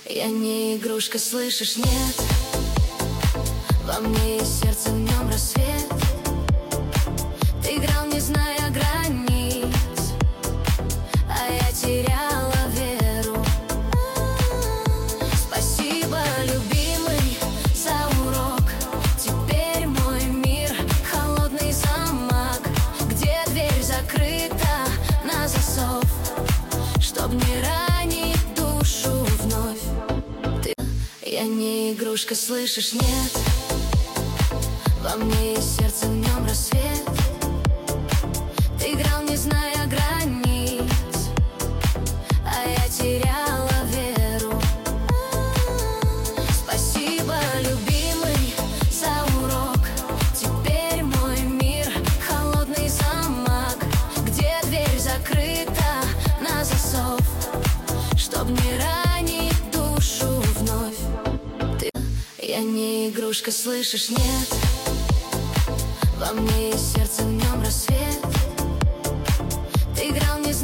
Я не игрушка, слышишь, нет. Во мне есть сердце, в нем рассвет. Ты играл, не зная границ, а я теряла веру. Спасибо, любимый, за урок. Теперь мой мир — холодный замок, где дверь закрыта на засов, чтоб не ранить душу вновь. Я не игрушка, слышишь, нет. Во мне есть сердце, в нем рассвет. Ты играл, не зная границ, а я теряла веру. Спасибо, любимый, за урок. Теперь мой мир — холодный замок, где дверь закрыта на засов, чтоб не ранить душу вновь. Я не игрушка, слышишь, нет. Во мне есть сердце, в нем рассвет. Ты играл, не